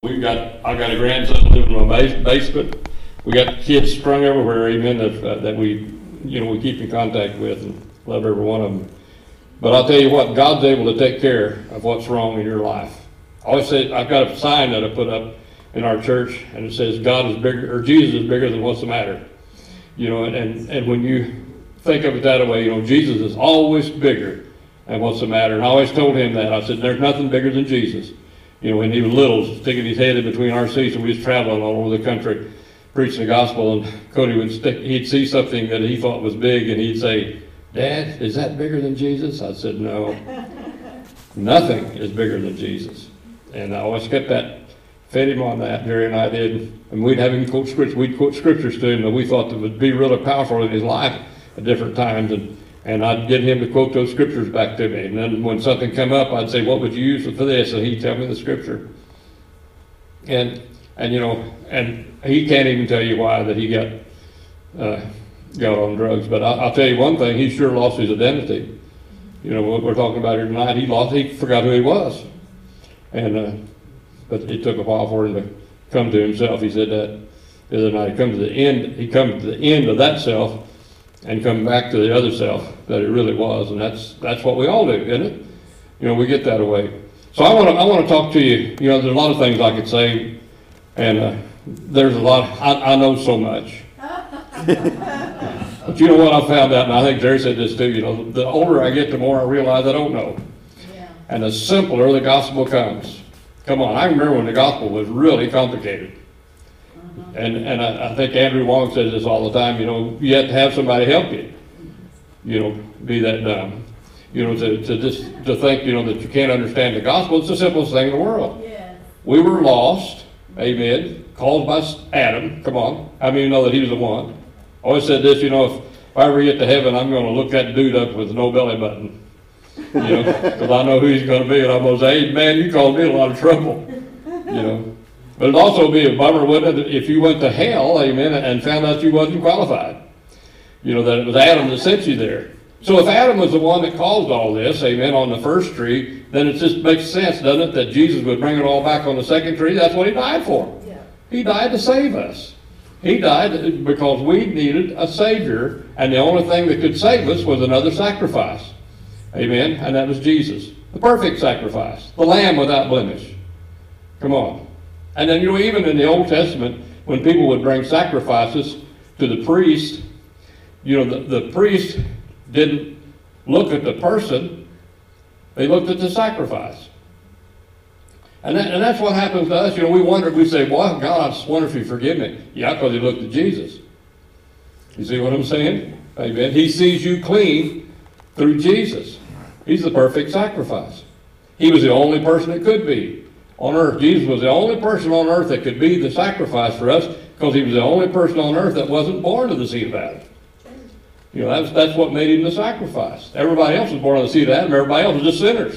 I got a grandson living in my basement. We got kids strung everywhere, amen, that we keep in contact with and love every one of them. But I'll tell you what, God's able to take care of what's wrong in your life. I always say, I've got a sign that I put up in our church, and it says, God is bigger, or Jesus is bigger than what's the matter. And when you think of it that way, Jesus is always bigger than what's the matter. And I always told him that. I said, there's nothing bigger than Jesus. When he was little, sticking his head in between our seats, and we was traveling all over the country preaching the gospel, and Cody he'd see something that he thought was big, and he'd say, Dad, is that bigger than Jesus? I said, no, nothing is bigger than Jesus. And I always kept that, fed him on that, Jerry and I did, and we'd have him quote scriptures. We'd quote scriptures to him that we thought that would be really powerful in his life at different times, and I'd get him to quote those scriptures back to me. And then when something come up, I'd say, what would you use for this? And he'd tell me the scripture. And he can't even tell you why that he got on drugs. But I'll tell you one thing, he sure lost his identity. What we're talking about here tonight, he forgot who he was. And but it took a while for him to come to himself. He said that the other night. He come to the end of that self and come back to the other self that it really was. And that's what we all do, isn't it? We get that away. So I want to talk to you. There's a lot of things I could say, and there's a lot. I know so much. But you know what I found out, and I think Jerry said this too. The older I get, the more I realize I don't know. Yeah. And the simpler the gospel comes. Come on, I remember when the gospel was really complicated. And I think Andrew Wong says this all the time, you have to have somebody help you. Be that dumb. To think, that you can't understand the gospel. It's the simplest thing in the world. Yes. We were lost, amen, caused by Adam. Come on. How many know that he was the one? I always said this, if I ever get to heaven, I'm going to look that dude up with no belly button. Because I know who he's going to be, and I'm going to say, hey, man, you caused me a lot of trouble. But it'd also be a bummer, wouldn't it, if you went to hell, amen, and found out you wasn't qualified. That it was Adam that sent you there. So if Adam was the one that caused all this, amen, on the first tree, then it just makes sense, doesn't it, that Jesus would bring it all back on the second tree? That's what he died for. Yeah. He died to save us. He died because we needed a Savior, and the only thing that could save us was another sacrifice. Amen, and that was Jesus. The perfect sacrifice. The Lamb without blemish. Come on. And then, even in the Old Testament, when people would bring sacrifices to the priest, the priest didn't look at the person, they looked at the sacrifice. And that's what happens to us. We say, well, God, I just wonder if you forgive me. Yeah, because he looked at Jesus. You see what I'm saying? Amen. He sees you clean through Jesus. He's the perfect sacrifice. He was the only person that could be on earth. Jesus was the only person on earth that could be the sacrifice for us, because he was the only person on earth that wasn't born of the seed of Adam. That's what made him the sacrifice. Everybody else was born of the seed of Adam. Everybody else was just sinners.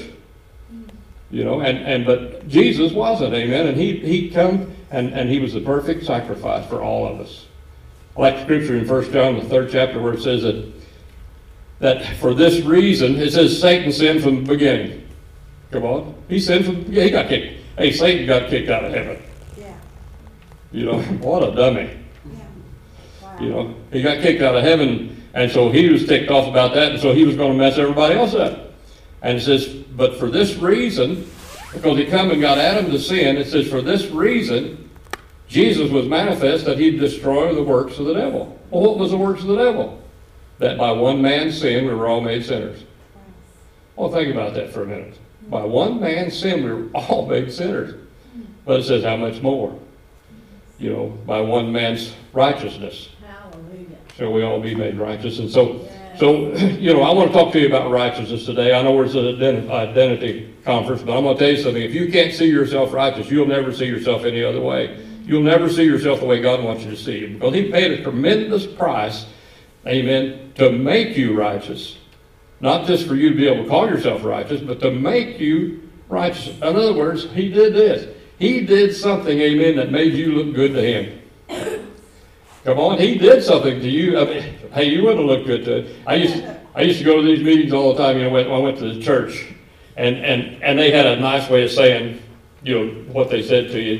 But Jesus wasn't, amen. And he come and he was the perfect sacrifice for all of us. I like scripture in 1 John, the 3rd chapter, where it says that for this reason, it says Satan sinned from the beginning. Come on. He sinned from the beginning. He got kicked. Hey, Satan got kicked out of heaven. Yeah. What a dummy. Yeah. Wow. He got kicked out of heaven, and so he was ticked off about that, and so he was going to mess everybody else up. And it says, but for this reason, because he come and got Adam to sin, it says, for this reason, Jesus was manifest that he'd destroy the works of the devil. Well, what was the works of the devil? That by one man's sin, we were all made sinners. Well, think about that for a minute. By one man's sin, we were all made sinners. But it says, how much more? By one man's righteousness. Hallelujah. Shall we all be made righteous? And so, I want to talk to you about righteousness today. I know it's an identity conference, but I'm going to tell you something. If you can't see yourself righteous, you'll never see yourself any other way. You'll never see yourself the way God wants you to see you, because he paid a tremendous price, amen, to make you righteous. Not just for you to be able to call yourself righteous, but to make you righteous. In other words, he did this. He did something, amen, that made you look good to him. Come on, he did something to you. I mean, hey, you wouldn't look good to it. I used to go to these meetings all the time. I went to the church, and they had a nice way of saying, what they said to you.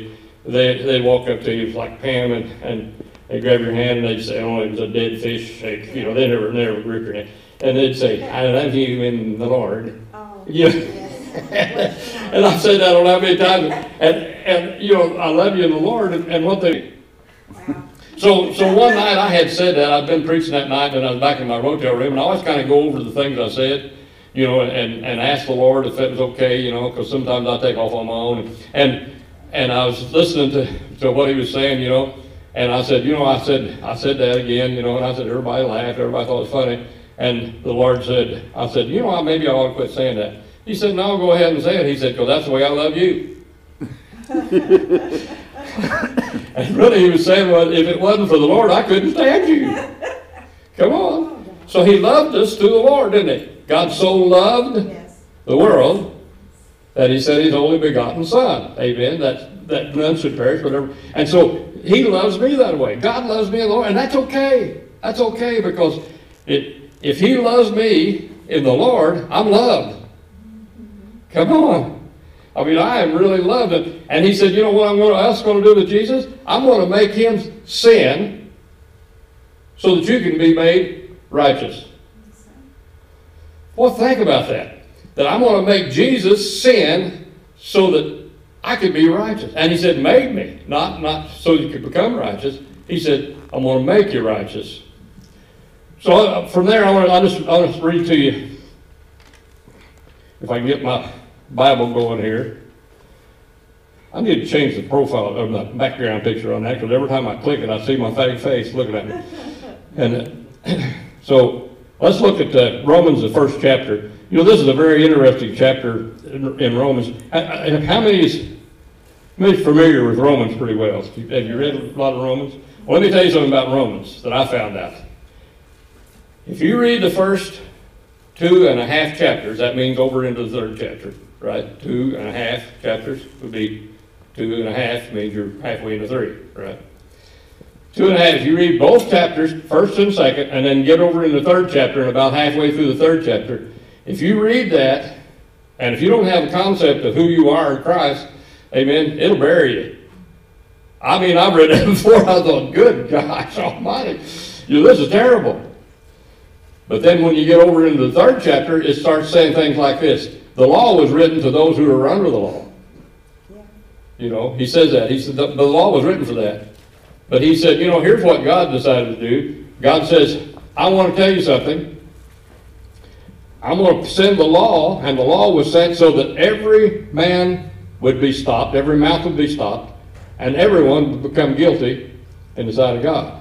they'd walk up to you like Pam and they'd grab your hand and they'd say, oh, it was a dead fish shake. You know, they never grip your hand. And they'd say, I love you in the Lord. Oh, Yeah. yes. And I've said that on how many times. And you know, I love you in the Lord. And what they... Wow. So one night I had said that. I'd been preaching that night and I was back in my motel room. And I always kind of go over the things I said, you know, and ask the Lord if it was okay, you know, because sometimes I take off on my own. And I was listening to what he was saying, you know, and I said, you know, I said that again, you know, and I said, everybody laughed, everybody thought it was funny. And the Lord said, I said, you know, maybe I ought to quit saying that. He said, no, go ahead and say it. He said, because that's the way I love you. And really he was saying, well, if it wasn't for the Lord, I couldn't stand you. Come on. So he loved us through the Lord, didn't he? God so loved the world that he sent his only begotten Son. Amen. That none should perish, whatever. And so he loves me that way. God loves me in the Lord, and that's okay. That's okay, because if he loves me in the Lord, I'm loved. Come on. I mean, I am really loved. And he said, you know what I'm else going to do with Jesus? I'm going to make him sin so that you can be made righteous. Well, think about that. That I'm going to make Jesus sin so that I could be righteous. And he said, made me, not so you could become righteous. He said, I'm going to make you righteous. So from there, I'll just read to you, if I can get my Bible going here. I need to change the profile of the background picture on that, because every time I click it, I see my fake face looking at me. And so let's look at Romans, the first chapter. You know, this is a very interesting chapter in Romans. How many is familiar with Romans pretty well? Have you read a lot of Romans? Well, let me tell you something about Romans that I found out. If you read the first 2.5 chapters, that means over into the third chapter, right? 2.5 chapters would be 2.5 means you're halfway into 3, right? 2.5, if you read both chapters, first and second, and then get over in the third chapter and about halfway through the third chapter, if you read that, and if you don't have a concept of who you are in Christ, amen, it'll bury you. I mean, I've read that before. I thought, good gosh almighty, you know, this is terrible. But then when you get over into the third chapter, it starts saying things like this. The law was written to those who are under the law. Yeah. You know, he says that. He said the law was written for that. But he said, you know, here's what God decided to do. God says, I want to tell you something. I'm going to send the law, and the law was sent so that every man would be stopped, every mouth would be stopped, and everyone would become guilty in the sight of God.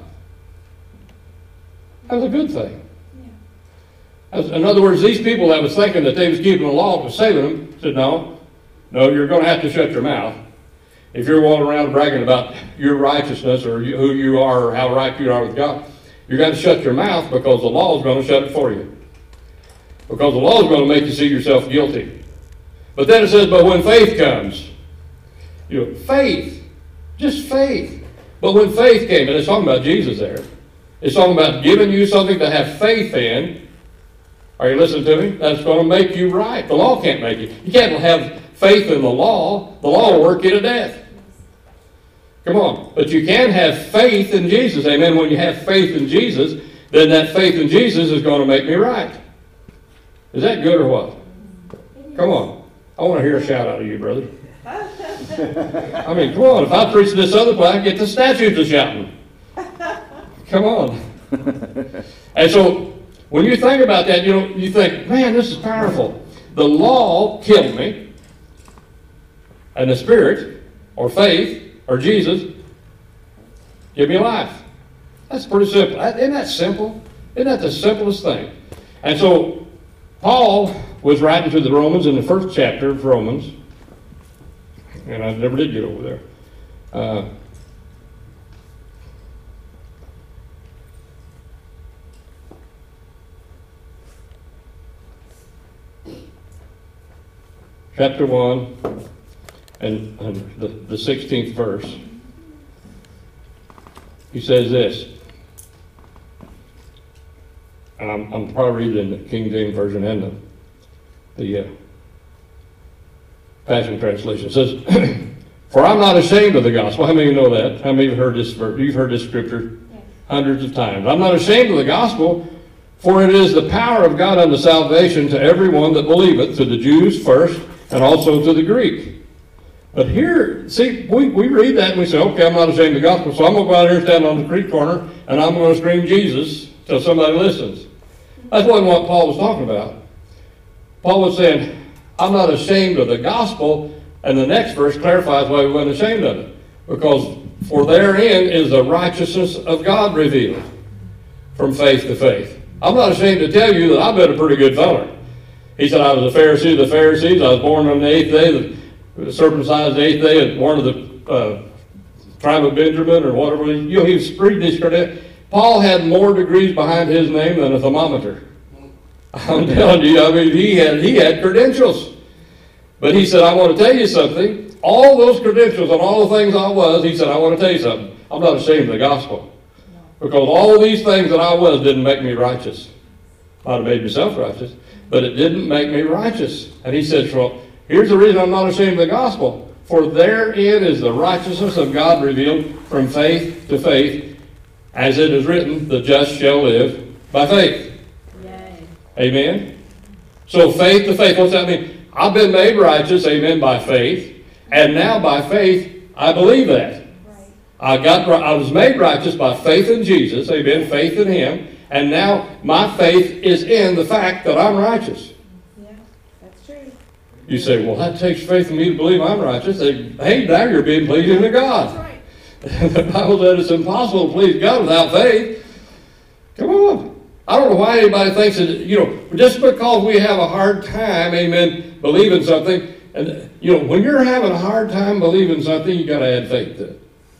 That was a good thing. In other words, these people that was thinking that they was keeping the law and was saving them said, no, you're going to have to shut your mouth. If you're walking around bragging about your righteousness or who you are or how right you are with God, you're going to shut your mouth, because the law is going to shut it for you. Because the law is going to make you see yourself guilty. But then it says, but when faith comes, you know, faith, just faith. But when faith came, and it's talking about Jesus there, it's talking about giving you something to have faith in. Are you listening to me? That's going to make you right. The law can't make you. You can't have faith in the law. The law will work you to death. Come on. But you can have faith in Jesus. Amen. When you have faith in Jesus, then that faith in Jesus is going to make me right. Is that good or what? Come on. I want to hear a shout out of you, brother. I mean, come on. If I preach this other place, I get the statues to shouting. Come on. And so, when you think about that, you know, you think, man, this is powerful. The law killed me, and the Spirit, or faith, or Jesus, give me life. That's pretty simple. Isn't that simple? Isn't that the simplest thing? And so, Paul was writing to the Romans in the first chapter of Romans, and I never did get over there. Chapter 1 and the 16th verse. He says this, and I'm probably reading the King James Version and the Passion Translation. It says, For I'm not ashamed of the gospel. How many of you know that? How many have heard this verse? You've heard this scripture hundreds of times. I'm not ashamed of the gospel, for it is the power of God unto salvation to everyone that believeth, to the Jews first, and also to the Greek. But here, see, we read that and we say, okay, I'm not ashamed of the gospel, so I'm going to go out here and stand on the creek corner, and I'm going to scream Jesus till somebody listens. That wasn't what Paul was talking about. Paul was saying, I'm not ashamed of the gospel, and the next verse clarifies why he wasn't ashamed of it. Because for therein is the righteousness of God revealed from faith to faith. I'm not ashamed to tell you that I've been a pretty good feller. He said, I was a Pharisee of the Pharisees. I was born on the 8th day, the circumcised 8th day, and born of the tribe of Benjamin or whatever. He was pretty discredited. Paul had more degrees behind his name than a thermometer. I'm telling you, I mean, he had credentials. But he said, I want to tell you something. All those credentials and all the things I was, he said, I want to tell you something. I'm not ashamed of the gospel. Because all these things that I was didn't make me righteous. Might have made me self-righteous, but it didn't make me righteous. And he said, well, here's the reason I'm not ashamed of the gospel. For therein is the righteousness of God revealed from faith to faith, as it is written, the just shall live by faith. Yay. Amen? So faith to faith, what's that mean? I've been made righteous, amen, by faith. And now by faith, I believe that. I was made righteous by faith in Jesus, amen, faith in Him, and now my faith is in the fact that I'm righteous. Yeah, that's true. You say, well, that takes faith in me to believe I'm righteous. Hey, now you're being pleasing to God. That's right. The Bible said it's impossible to please God without faith. Come on. I don't know why anybody thinks that, just because we have a hard time, amen, believing something, and, when you're having a hard time believing something, you got to add faith to it.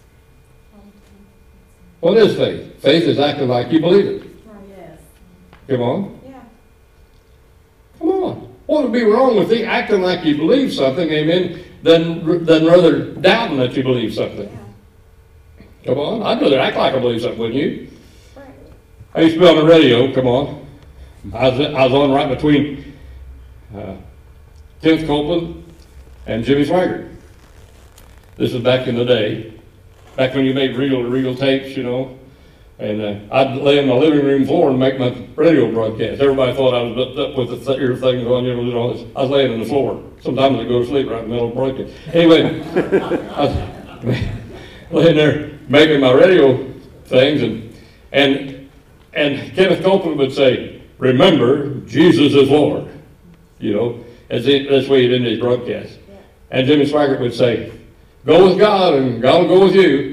What is faith? Faith is acting like you believe it. Oh, yes. Come on. Yeah. Come on. What would be wrong with you acting like you believe something, amen, than rather doubting that you believe something? Yeah. Come on. I'd rather act like I believe something, wouldn't you? Right. I used to be on the radio, come on. I was on right between Kenneth Copeland and Jimmy Swaggart. This was back in the day. Back when you made reel tapes, and I'd lay in my living room floor and make my radio broadcast. Everybody thought I was up with the ear things on, doing all this. I was laying on the floor. Sometimes I'd go to sleep right in the middle of the broadcast. Anyway, I was laying there making my radio things, and Kenneth Copeland would say, "Remember, Jesus is Lord." That's the way he did his broadcast. And Jimmy Swaggart would say, "Go with God, and God will go with you."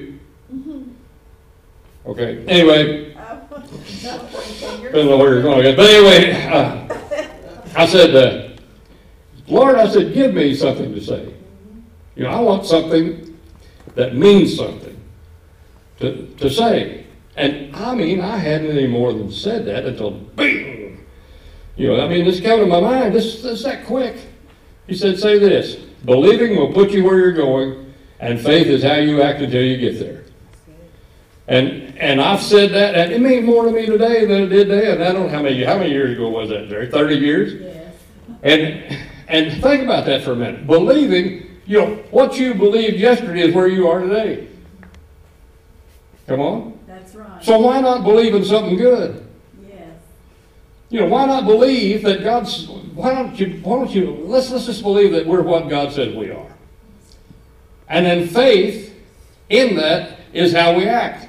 Okay. Anyway, I don't know where you're going again. But anyway, I said, Lord, I said, give me something to say. I want something that means something to say. And I hadn't any more than said that until bing. This came to my mind. This that quick. He said, say this: believing will put you where you're going, and faith is how you act until you get there. And I've said that, and it means more to me today than it did then. I don't know how many years ago was that, Jerry? 30 years? Yes. And think about that for a minute. Believing, what you believed yesterday is where you are today. Come on? That's right. So why not believe in something good? Yes. Why not believe that why don't you, let's just believe that we're what God says we are. And then faith in that is how we act.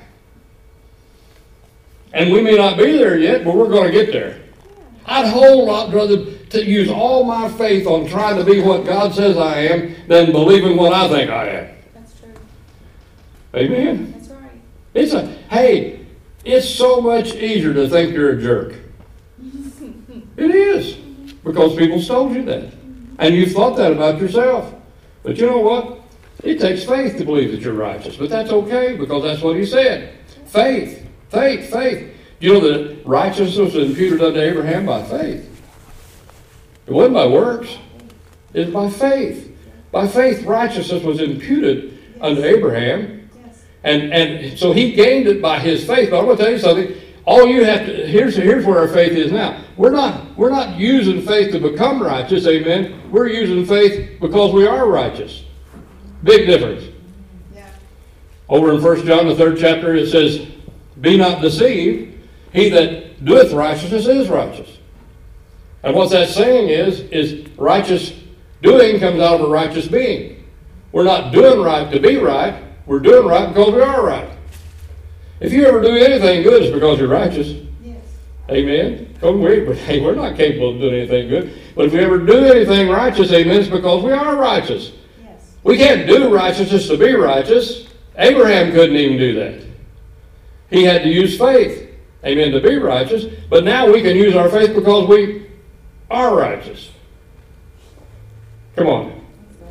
And we may not be there yet, but we're going to get there. I'd a whole lot rather to use all my faith on trying to be what God says I am than believing what I think I am. That's true. Amen? That's right. It's so much easier to think you're a jerk. It is. Because people told you that. And you've thought that about yourself. But you know what? It takes faith to believe that you're righteous. But that's okay, because that's what he said. Faith. Faith. That righteousness was imputed unto Abraham by faith. It wasn't by works. It was by faith. By faith, righteousness was imputed unto Abraham. And so he gained it by his faith. But I'm going to tell you something. All you have to, here's where our faith is now. We're not using faith to become righteous, amen. We're using faith because we are righteous. Big difference. Yeah. Over in 1 John, the 3rd chapter, it says, be not deceived, he that doeth righteousness is righteous. And what that's saying is righteous doing comes out of a righteous being. We're not doing right to be right, we're doing right because we are right. If you ever do anything good, it's because you're righteous. Yes. Amen? We're not capable of doing anything good. But if we ever do anything righteous, amen, it's because we are righteous. Yes. We can't do righteousness to be righteous. Abraham couldn't even do that. He had to use faith, amen, to be righteous. But now we can use our faith because we are righteous. Come on.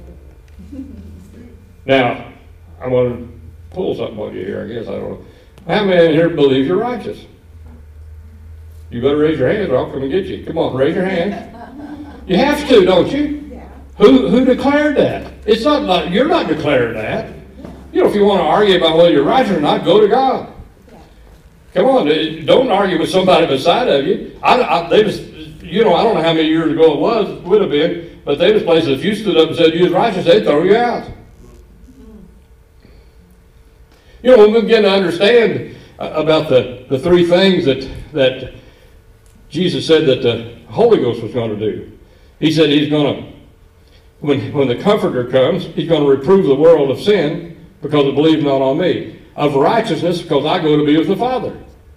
Now, I'm going to pull something on you here, I guess. I don't know. How many in here believe you're righteous? You better raise your hand or I'll come and get you. Come on, raise your hand. You have to, don't you? Yeah. Who declared that? It's not like you're not declaring that. You know, if you want to argue about whether you're righteous or not, go to God. Yeah. Come on, don't argue with somebody beside of you. They just, you know, I don't know how many years ago it would have been, but they was places, if you stood up and said you was righteous, they'd throw you out. You know, when we begin to understand about the three things that Jesus said that the Holy Ghost was going to do. He said he's going to, when the Comforter comes, he's going to reprove the world of sin because it believes not on me. Of righteousness because I go to be with the Father.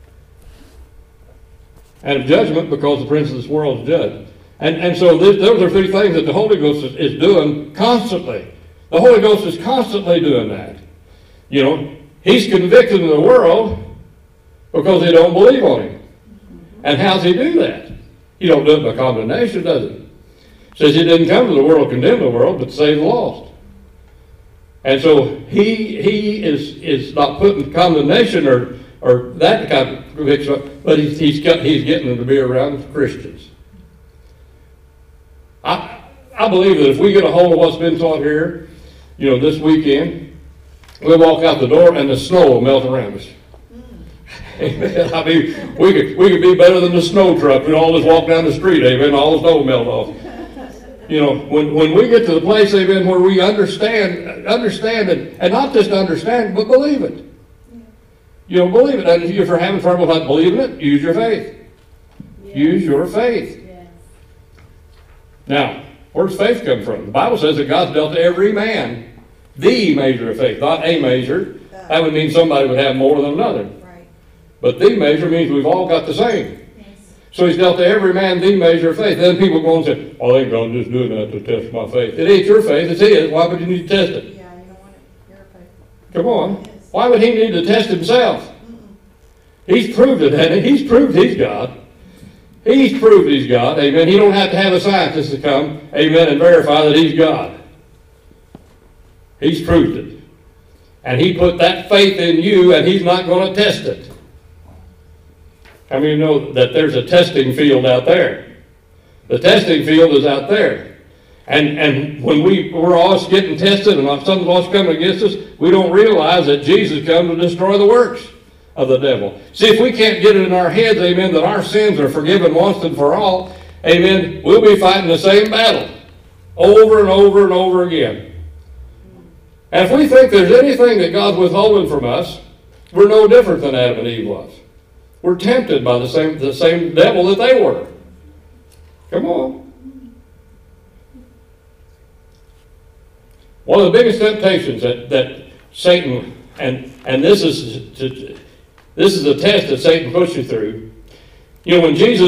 And of judgment because the prince of this world is judged. And so those are three things that the Holy Ghost is doing constantly. The Holy Ghost is constantly doing that. You know, he's convicting the world because they don't believe on him. And how's he do that? He don't do it by condemnation, does he? Says he didn't come to the world to condemn the world, but to save the lost. And so he is not putting condemnation or that kind of conviction, but he's getting them to be around Christians. I believe that if we get a hold of what's been taught here, you know, this weekend, we'll walk out the door and the snow will melt around us. Amen. I mean, we could be better than the snow truck. We'd all just walk down the street, amen, all the snow will melt off. You know, when we get to the place, amen, where we understand it, and not just understand, but believe it. You know, believe it. And if you're having trouble not believing it, use your faith. Yes. Use your faith. Yes. Now, where does faith come from? The Bible says that God's dealt to every man the measure of faith, not a measure. That would mean somebody would have more than another. Right. But the measure means we've all got the same. So he's dealt to every man the measure of faith. Then people go and say, oh, I think God's just doing that to test my faith. It ain't your faith, it's his. Why would you need to test it? Yeah, you don't want it. Your faith. Come on. Why would he need to test himself? He's proved it, hasn't he? He's proved he's God. He's proved he's God. Amen. He don't have to have a scientist to come, amen, and verify that he's God. He's proved it. And he put that faith in you, and he's not going to test it. How many know that there's a testing field out there? The testing field is out there. And when we're always getting tested and something's always coming against us, we don't realize that Jesus comes to destroy the works of the devil. See, if we can't get it in our heads, amen, that our sins are forgiven once and for all, amen, we'll be fighting the same battle over and over and over again. And if we think there's anything that God's withholding from us, we're no different than Adam and Eve was. We're tempted by the same devil that they were. Come on. One of the biggest temptations that Satan, and this is a test that Satan puts you through. You know, when Jesus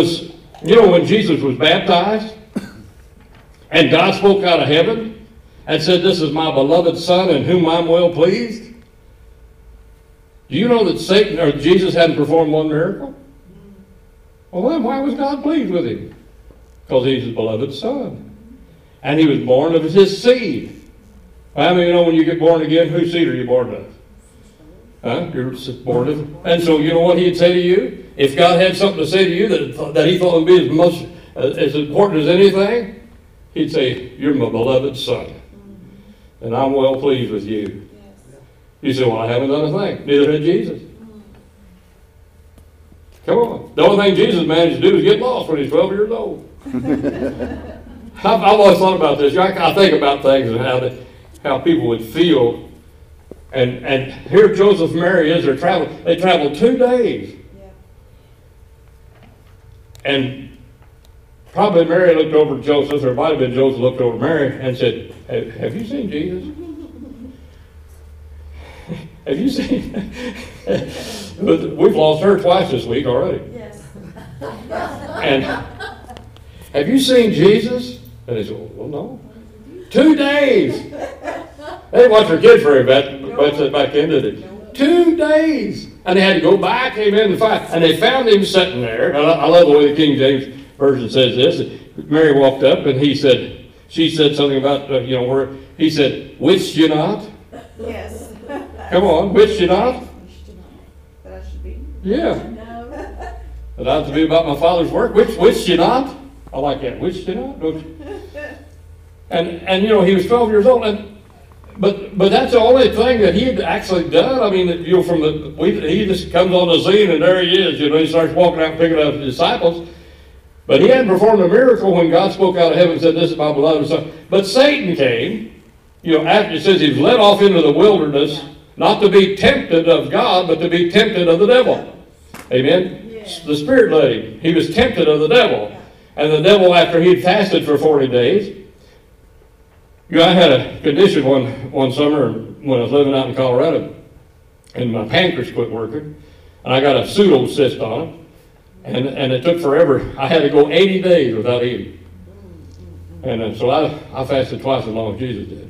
was baptized, and God spoke out of heaven and said, "This is my beloved Son in whom I'm well pleased." Do you know that Satan or Jesus hadn't performed one miracle? Well, then why was God pleased with him? Because he's his beloved Son. And he was born of his seed. How many know when you get born again, whose seed are you born of? Huh? You're born of. And so you know what he'd say to you? If God had something to say to you that he thought would be as important as anything, he'd say, "You're my beloved Son. And I'm well pleased with you." You say, "Well, I haven't done a thing." Neither had Jesus. Come on. The only thing Jesus managed to do is get lost when he's 12 years old. I've always thought about this. I think about things and how people would feel. And here Joseph and Mary is, they traveled 2 days. Yeah. And probably Mary looked over at Joseph, or it might have been Joseph looked over at Mary and said, have you seen Jesus? Have you seen? We've lost her twice this week already. Yes. And have you seen Jesus? And they said, well, no. 2 days. They didn't watch their kids very much back then, did they? 2 days. And they had to go back, amen, and find. And they found him sitting there. And I love the way the King James Version says this. Mary walked up and she said something about, where he said, witched you not? Yes. Come on, witched you not? That I should be. Yeah. No. That I was to be about my Father's work. Witched you not? I like that. Witched you not? Don't you? And he was 12 years old. But that's the only thing that he had actually done. I mean, he just comes on the scene and there he is. He starts walking out and picking up his disciples. But he hadn't performed a miracle when God spoke out of heaven and said, this is my beloved son. But Satan came, after it says he was led off into the wilderness, not to be tempted of God, but to be tempted of the devil. Amen? Yeah. The Spirit led him. He was tempted of the devil. And the devil, after he'd fasted for 40 days, I had a condition one summer when I was living out in Colorado, and my pancreas quit working, and I got a pseudocyst on it, and it took forever. I had to go 80 days without eating. And so I fasted twice as long as Jesus did.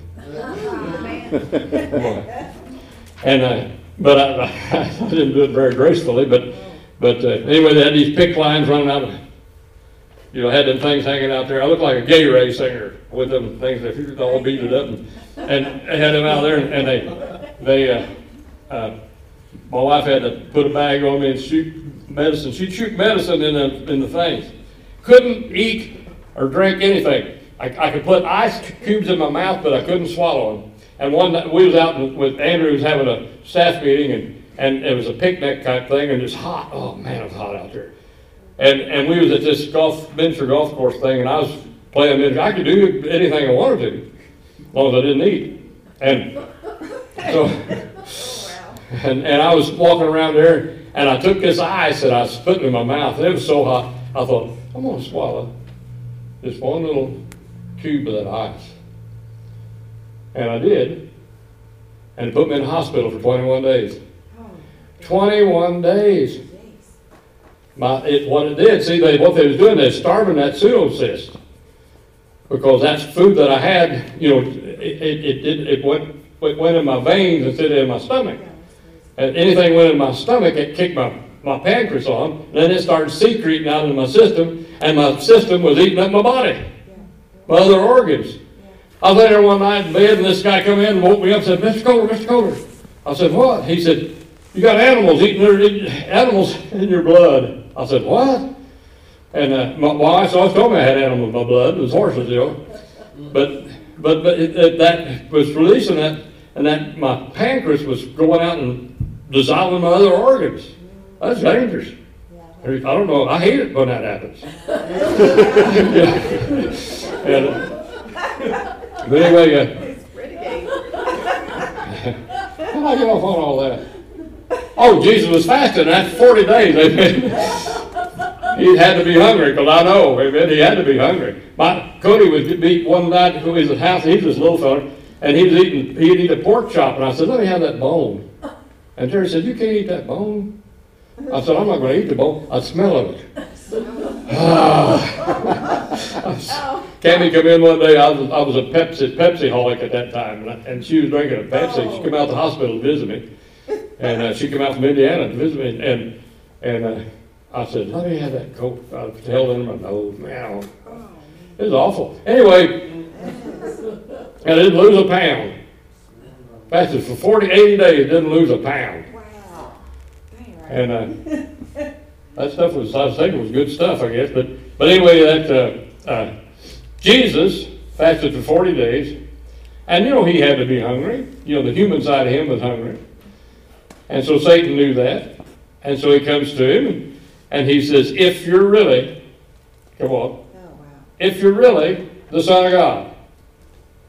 But I didn't do it very gracefully. But anyway, they had these PICC lines running out. Had them things hanging out there. I looked like a gay ray singer with them things that all beaded up, and they had them out there. And my wife had to put a bag on me and shoot medicine. She'd shoot medicine in the things. Couldn't eat or drink anything. I could put ice cubes in my mouth, but I couldn't swallow them. And one night we was out with Andrew, was having a staff meeting, and it was a picnic type thing, and it's hot. Oh man, it was hot out there. And we was at this miniature golf course thing, and I was playing miniature. I could do anything I wanted to, as long as I didn't eat. And so, and I was walking around there, and I took this ice and I was putting it in my mouth, and it was so hot. I thought, I'm going to swallow just one little cube of that ice. And I did. And it put me in the hospital for 21 days. 21 days. What it did, see, what they was doing, they was starving that pseudocyst. Because that's food that I had, it went in my veins instead of in my stomach. And anything went in my stomach, it kicked my pancreas on. Then it started secreting out in my system, and my system was eating up my body, my other organs. I was there one night in bed, and this guy come in and woke me up and said, Mr. Kohler. I said, what? He said, you got animals eating animals in your blood. I said, what? And my wife always told me I had animals in my blood. It was horses, But that was releasing that, and that my pancreas was going out and dissolving my other organs. That's dangerous. I don't know. I hate it when that happens. But anyway, how do I get off on all that? Oh, Jesus was fasting. That's 40 days. Amen. He had to be hungry, because I know, amen, he had to be hungry. Cody was beat one night to his house. He was this little fella, and he'd eat a pork chop, and I said, let me have that bone. And Jerry said, you can't eat that bone. I said, I'm not going to eat the bone. I smell of it. Cammy come in one day. I was a Pepsi-holic at that time, and she was drinking a Pepsi. She came out of the hospital to visit me, and she came out from Indiana to visit me, and I said, let me have that Coke. I held it in my nose. Man, it was awful. Anyway, and I didn't lose a pound. Fasted for 80 days, didn't lose a pound. Wow. And that stuff I was thinking was good stuff, I guess. But anyway, that Jesus fasted for 40 days. And he had to be hungry. The human side of him was hungry. And so Satan knew that. And so he comes to him and he says, if you're really, come on, if you're really the Son of God,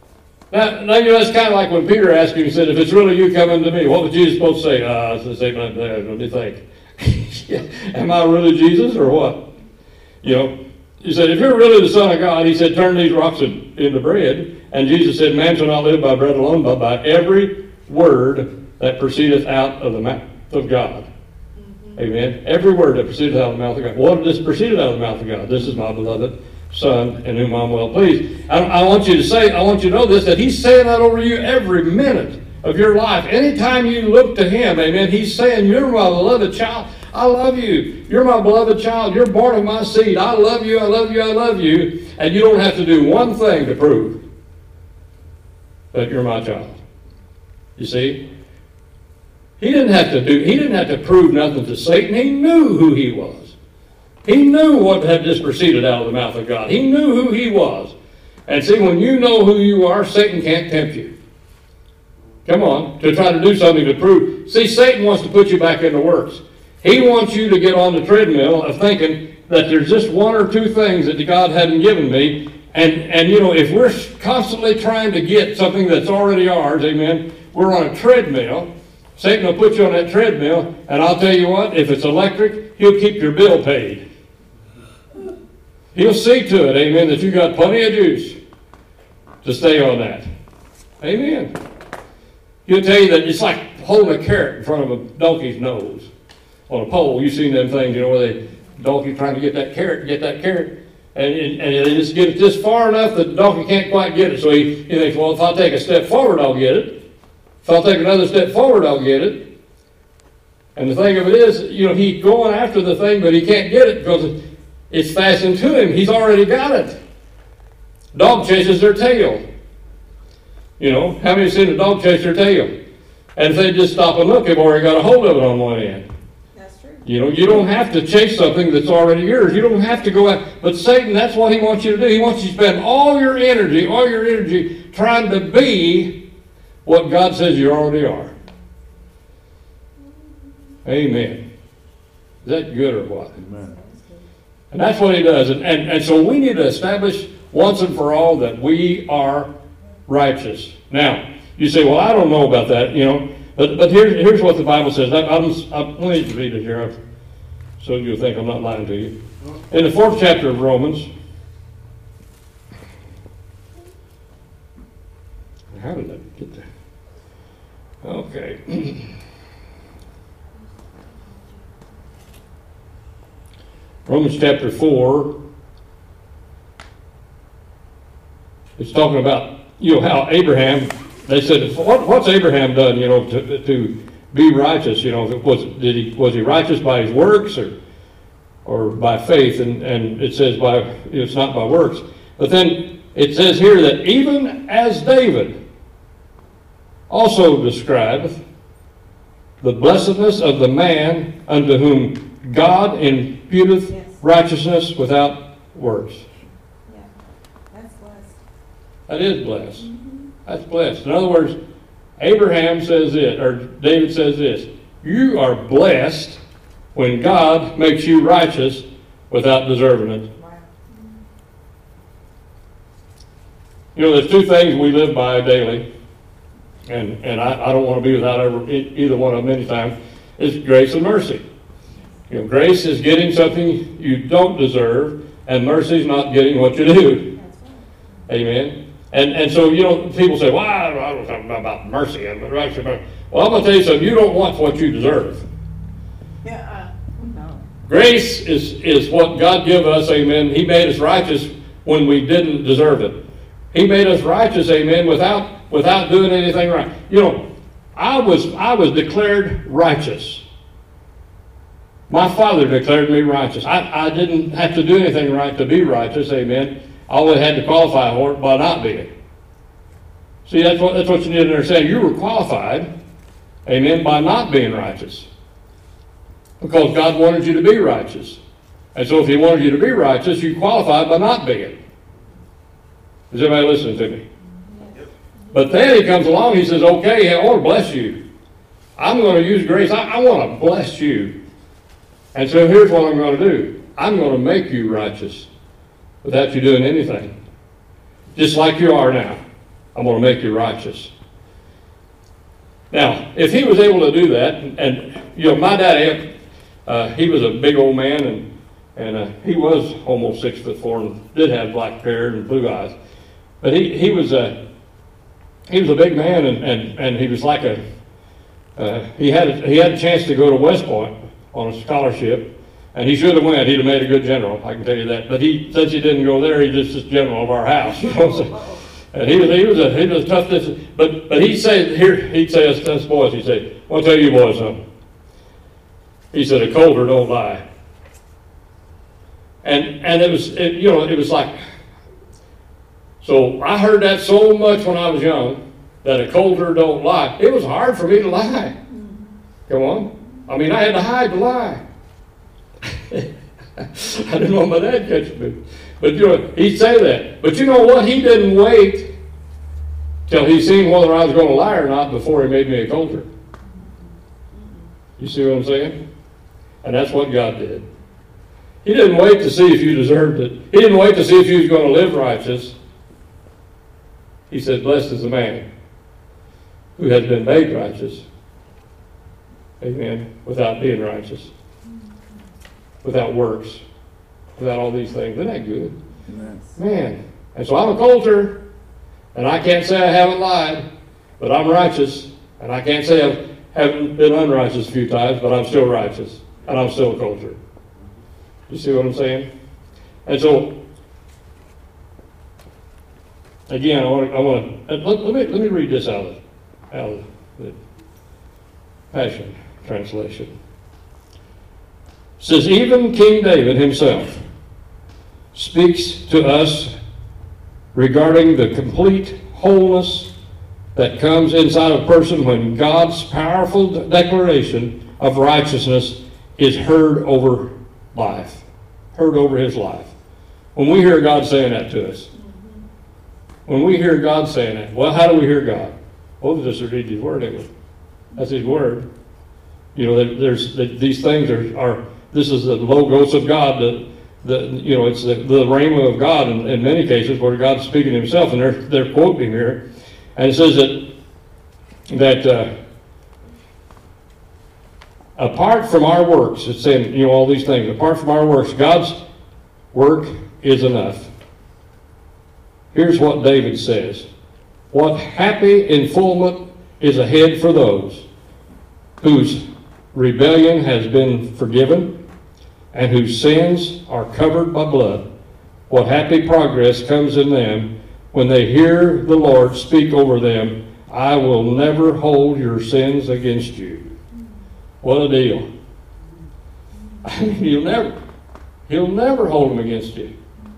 Now, you know, it's kind of like when Peter asked him, he said, if it's really you, come unto me. What was Jesus supposed to say? What do you think? Am I really Jesus or what? You know, he said, if you're really the Son of God, he said, turn these rocks into bread. And Jesus said, man shall not live by bread alone, but by every word that proceedeth out of the mouth of God. Mm-hmm. Amen. Every word that proceedeth out of the mouth of God. What does proceeded out of the mouth of God? This is my beloved Son, in whom I'm well pleased. I want you to know this, that he's saying that over you every minute of your life. Anytime you look to him, amen, he's saying, you're my beloved child. I love you. You're my beloved child. You're born of my seed. I love you. I love you. I love you. And you don't have to do one thing to prove that you're my child. You see? He didn't have to prove nothing to Satan. He knew who he was. He knew what had just proceeded out of the mouth of God. He knew who he was. And see, when you know who you are, Satan can't tempt you. Come on, to try to do something to prove. See, Satan wants to put you back into works. He wants you to get on the treadmill of thinking that there's just one or two things that God hadn't given me. And you know, if we're constantly trying to get something that's already ours, amen, we're on a treadmill. Satan will put you on that treadmill, and I'll tell you what, if it's electric, he'll keep your bill paid. He'll see to it, amen, that you got plenty of juice to stay on that. Amen. He'll tell you that it's like holding a carrot in front of a donkey's nose on a pole. You've seen them things, you know, where the donkey trying to get that carrot, and they just get it just far enough that the donkey can't quite get it. So he thinks, well, if I take a step forward, I'll get it. If I'll take another step forward, I'll get it. And the thing of it is, you know, he's going after the thing, but he can't get it because it's fastened to him. He's already got it. Dog chases their tail. You know, how many have seen a dog chase their tail? And if they just stop and look, they've already got a hold of it on one end. That's true. You know, you don't have to chase something that's already yours. You don't have to go out. But Satan, that's what he wants you to do. He wants you to spend all your energy trying to be what God says you already are. Amen. Is that good or what? Amen. And that's what he does. And so we need to establish once and for all that we are righteous. Now, you say, well, I don't know about that, you know. But here's what the Bible says. Let me just read it here so you'll think I'm not lying to you. In the 4th chapter of Romans. How did I get there? Okay. Romans chapter 4. It's talking about, you know, how Abraham, they said, what's Abraham done, you know, to be righteous? You know, was he righteous by his works or by faith? And it says it's not by works. But then it says here that even as David also describeth the blessedness of the man unto whom God imputeth righteousness without works. Yeah, that's blessed. That is blessed. Mm-hmm. That's blessed. In other words, Abraham says it, or David says this: you are blessed when God makes you righteous without deserving it. Wow. You know, there's two things we live by daily, and I don't want to be without either one of them anytime. It's grace and mercy. You know, grace is getting something you don't deserve, and mercy is not getting what you do. That's right. Amen. And so, you know, people say, well, I don't talk about mercy. Well, I'm going to tell you something. You don't want what you deserve. Yeah. No. Grace is what God gave us, amen. He made us righteous when we didn't deserve it. He made us righteous, amen, without doing anything right. You know, I was declared righteous. My Father declared me righteous. I didn't have to do anything right to be righteous, amen. I only had to qualify for it by not being. See, that's what you need to understand. You were qualified, amen, by not being righteous. Because God wanted you to be righteous. And so if he wanted you to be righteous, you qualified by not being. Is everybody listening to me? Yes. But then he comes along, he says, okay, I want to bless you. I'm going to use grace. I want to bless you. And so here's what I'm going to do. I'm going to make you righteous without you doing anything. Just like you are now. I'm going to make you righteous. Now, if he was able to do that, and you know, my daddy, he was a big old man, and he was almost 6'4" and did have black hair and blue eyes. But he was a big man, and he was like he had a chance to go to West Point on a scholarship, and he should have went. He'd have made a good general, I can tell you that. But since he didn't go there, he just was general of our house. You know? And he was a tough. But he'd say to us boys, he'd say, "I'll tell you boys something." He said, "A colder don't lie." And it was like. So I heard that so much when I was young, that a colder don't lie. It was hard for me to lie. Come on. I mean, I had to hide the lie. I didn't want my dad catching me. But you know, he'd say that. But you know what? He didn't wait till he seen whether I was going to lie or not before he made me a colder. You see what I'm saying? And that's what God did. He didn't wait to see if you deserved it. He didn't wait to see if you was going to live righteous. He said, "Blessed is the man who has been made righteous." Amen. Without being righteous. Without works. Without all these things. Isn't that good? Amen. Man. And so I'm a culture, and I can't say I haven't lied, but I'm righteous. And I can't say I haven't been unrighteous a few times, but I'm still righteous. And I'm still a culture. You see what I'm saying? And so, again, let me read this out of the Passion Translation. It says, even King David himself speaks to us regarding the complete wholeness that comes inside a person when God's powerful declaration of righteousness is heard over life, heard over his life. When we hear God saying that to us, when we hear God saying that, well, how do we hear God? Well, we just read his word, ain't we? That's his word. You know, these things are this is the logos of God. It's the rhema of God in many cases where God's speaking to himself, and they're quoting here, and it says that apart from our works, it's saying all these things. Apart from our works, God's work is enough. Here's what David says: "What happy enfulment is ahead for those whose rebellion has been forgiven and whose sins are covered by blood. What happy progress comes in them when they hear the Lord speak over them, 'I will never hold your sins against you.'" What a deal. I mean, he'll never hold them against you.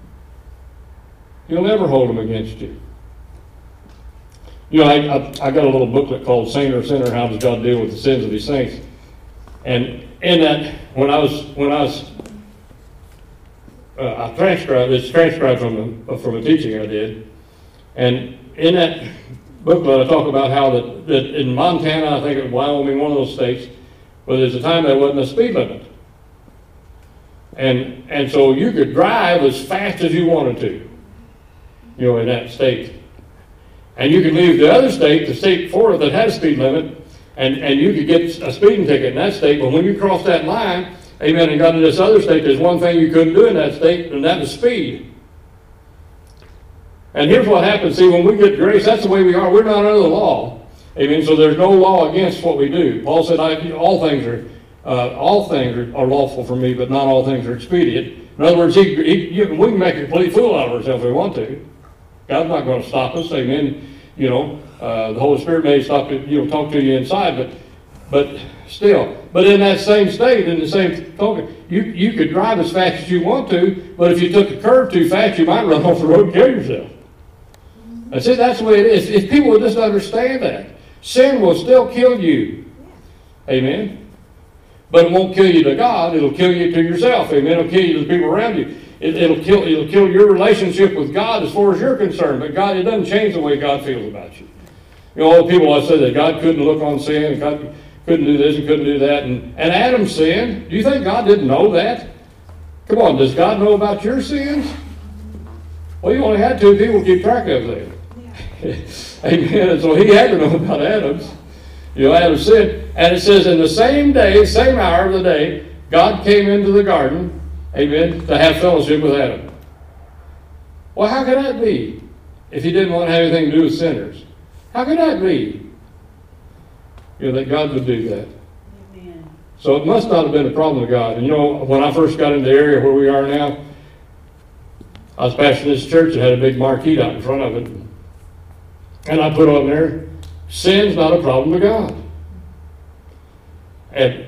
He'll never hold them against you. You know, I got a little booklet called Saint or Sinner, How Does God Deal with the Sins of His Saints? And in that, I transcribed, it's transcribed from a teaching I did. And in that booklet, I talk about how that in Montana, I think it was Wyoming, one of those states, where there's a time there wasn't a speed limit. And so you could drive as fast as you wanted to, in that state. And you could leave the other state, the state before it that had a speed limit, and you could get a speeding ticket in that state. But when you crossed that line, amen, and got to this other state, there's one thing you couldn't do in that state, and that was speed. And here's what happens. See, when we get grace, that's the way we are. We're not under the law. Amen. So there's no law against what we do. Paul said, all things are lawful for me, but not all things are expedient. In other words, we can make a complete fool out of ourselves if we want to. God's not going to stop us. Amen. The Holy Spirit may stop to talk to you inside, but still. But in that same state, in the same token, you could drive as fast as you want to, but if you took a curve too fast, you might run off the road and kill yourself. And see, that's the way it is. If people would just understand that, sin will still kill you. Amen. But it won't kill you to God. It'll kill you to yourself. Amen. It'll kill you to the people around you. It'll kill your relationship with God as far as you're concerned. But God, it doesn't change the way God feels about you. All the people I said that God couldn't look on sin, and God couldn't do this and couldn't do that. And Adam sinned. Do you think God didn't know that? Come on, does God know about your sins? Well, you only had two people to keep track of them. Amen. And so he had to know about Adam's. You know, Adam's sin. And it says in the same day, same hour of the day, God came into the garden, amen, to have fellowship with Adam. Well, how could that be if he didn't want to have anything to do with sinners? How could that be? You know, that God would do that. Amen. So it must not have been a problem with God. And you know, when I first got into the area where we are now, I was pastoring this church that had a big marquee out in front of it. And I put on there, sin's not a problem to God. And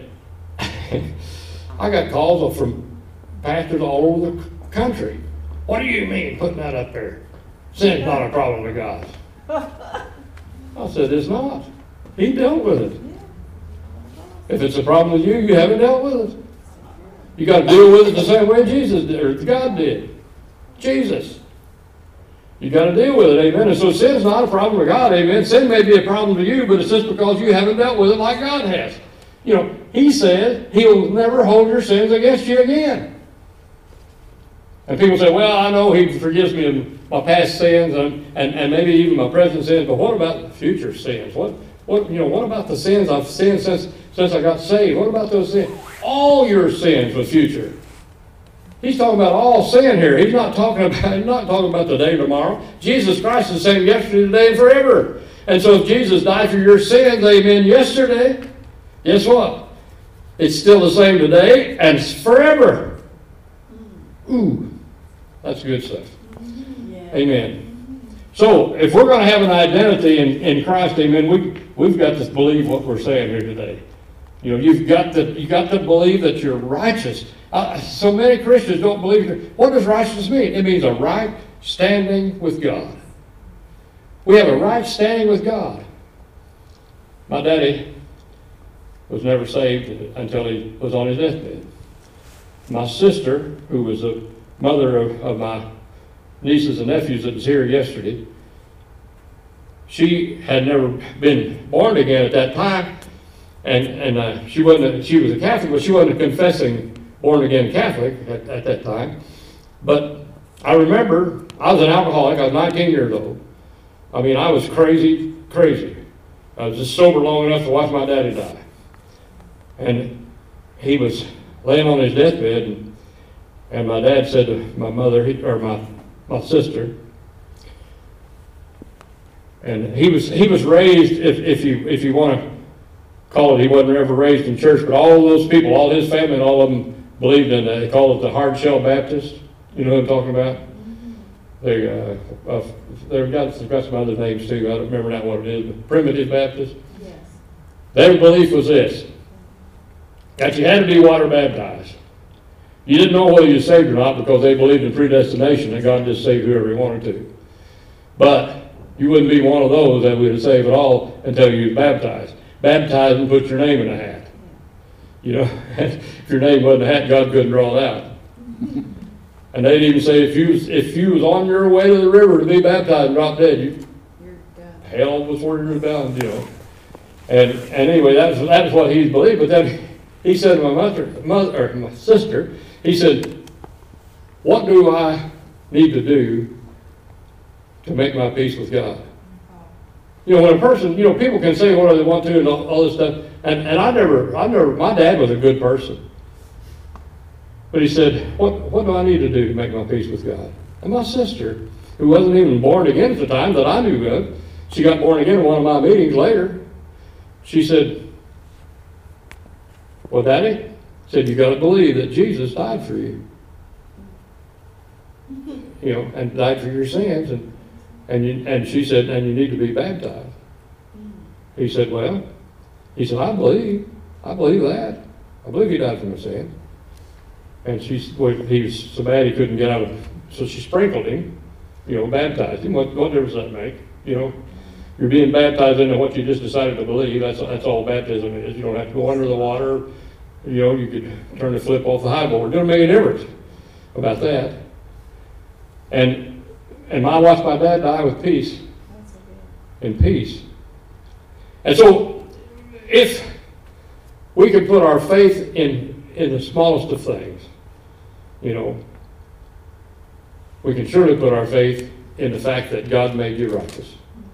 I got calls from pastors all over the country. What do you mean putting that up there? Sin's not a problem to God. I said, it's not. He dealt with it. If it's a problem with you, you haven't dealt with it. You got to deal with it the same way Jesus did, or God did. Jesus. You got to deal with it, amen. And so sin's not a problem with God, amen. Sin may be a problem to you, but it's just because you haven't dealt with it like God has. You know, he said he'll never hold your sins against you again. And people say, well, I know he forgives me of my past sins and maybe even my present sins, but what about future sins? What about the sins I've sinned since I got saved? What about those sins? All your sins was future. He's talking about all sin here. He's not talking about the day tomorrow. Jesus Christ is the same yesterday, today, and forever. And so if Jesus died for your sins, amen, yesterday, guess what? It's still the same today and it's forever. Ooh, that's good stuff. Yeah. Amen. So if we're going to have an identity in Christ, amen, we've got to believe what we're saying here today. You know, you got to believe that you're righteous. So many Christians don't believe it. What does righteousness mean? It means a right standing with God. We have a right standing with God. My daddy was never saved until he was on his deathbed. My sister, who was the mother of my nieces and nephews that was here yesterday, she had never been born again at that time, and she was a Catholic, but she wasn't a confessing born-again Catholic at that time. But I remember I was an alcoholic. I was 19 years old. I mean, I was crazy. I was just sober long enough to watch my daddy die. And he was laying on his deathbed, and my dad said to my mother, or my sister, and he was raised, if you want to call it, he wasn't ever raised in church, but all those people, all his family and all of them believed in, they call it the Hard Shell Baptist. You know what I'm talking about? They've got some other names too. I don't remember now what it is, but Primitive Baptist. Yes. Their belief was this, that you had to be water baptized. You didn't know whether you were saved or not because they believed in predestination, that God just saved whoever he wanted to. But you wouldn't be one of those that would save at all until you was baptized. Baptize and put your name in a hat. You know, if your name wasn't a hat, God couldn't draw it out. And they'd even say if you was on your way to the river to be baptized and drop dead, You're done. hell was where you were bound, you know. And anyway, that's what he believed. But then he said to my sister, he said, what do I need to do to make my peace with God? You know, when a person, you know, people can say what they want to and all this stuff. And I never, my dad was a good person. But he said, what do I need to do to make my peace with God? And my sister, who wasn't even born again at the time that I knew of, she got born again in one of my meetings later. She said, well, Daddy, said, you got to believe that Jesus died for you. You know, and died for your sins. And she said, and you need to be baptized. He said, well, I believe that. I believe he died for my sins. And he was so bad he couldn't get out of, so she sprinkled him, you know, baptized him. What difference does that make? You know, you're being baptized into what you just decided to believe. That's all baptism is. You don't have to go under the water. You know, you could turn the flip off the high board. It doesn't make any difference about that. And I watched my dad die with peace. In peace. And so, if we could put our faith in the smallest of things, you know, we can surely put our faith in the fact that God made you righteous.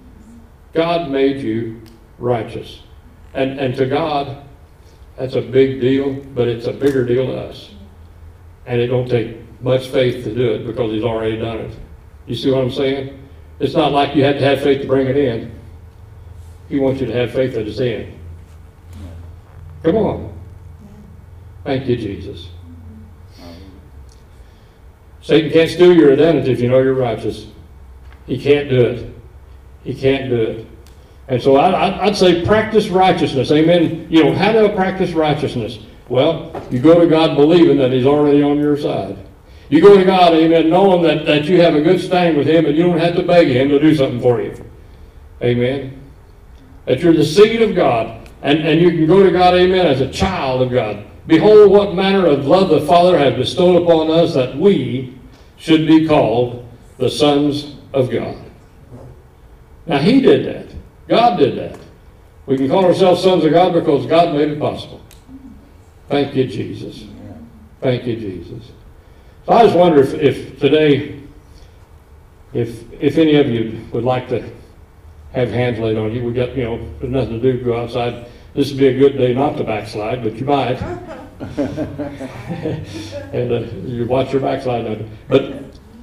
God made you righteous. And to God, that's a big deal, but it's a bigger deal to us. And it don't take much faith to do it because he's already done it. You see what I'm saying? It's not like you had to have faith to bring it in. He wants you to have faith that it's in. Come on. Thank you, Jesus. Satan can't steal your identity if you know you're righteous. He can't do it. He can't do it. And so I'd say practice righteousness. Amen. You know, how do I practice righteousness? Well, you go to God believing that he's already on your side. You go to God, amen, knowing that you have a good standing with him and you don't have to beg him to do something for you. Amen. That you're the seed of God. And you can go to God, amen, as a child of God. Behold, what manner of love the Father hath bestowed upon us, that we should be called the sons of God. Now, he did that. God did that. We can call ourselves sons of God because God made it possible. Thank you, Jesus. Thank you, Jesus. So I just wonder if today, if any of you would like to have hands laid on you. We got, there's nothing to do, go outside. This would be a good day not to backslide, but you might. And you watch your backslide. But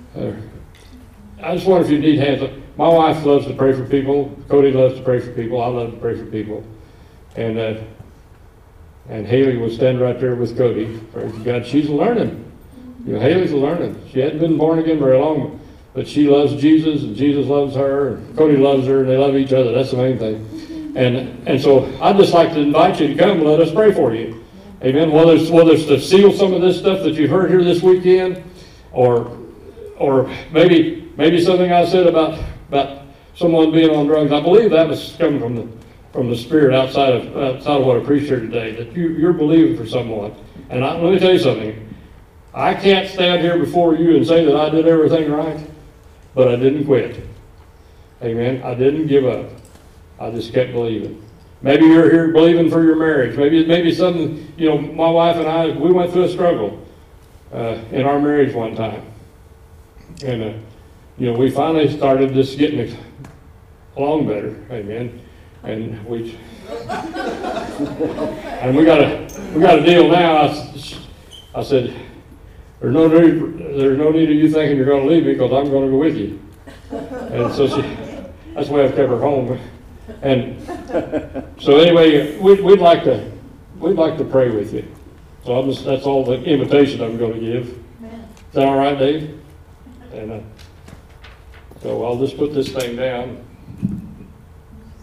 I just wonder if you need hands. My wife loves to pray for people. Cody loves to pray for people. I love to pray for people. And Haley will stand right there with Cody. Praise God. She's learning. Haley's learning. She hadn't been born again very long, but she loves Jesus, and Jesus loves her, and Cody loves her, and they love each other. That's the main thing. And so I'd just like to invite you to come and let us pray for you. Amen. Whether it's to seal some of this stuff that you've heard here this weekend, or maybe something I said about someone being on drugs. I believe that was coming from the Spirit outside of what I preached here today, that you're believing for someone. And let me tell you something. I can't stand here before you and say that I did everything right, but I didn't quit. Amen. I didn't give up. I just kept believing. Maybe you're here believing for your marriage. Maybe something, my wife and I, we went through a struggle in our marriage one time. And, we finally started just getting along better. Amen. And we got a deal now. I said, there's no need of you thinking you're going to leave me, because I'm going to go with you. And so that's the way I've kept her home. And so anyway, we'd like to pray with you. So that's all the invitation I'm going to give. Is that all right, Dave? And so I'll just put this thing down.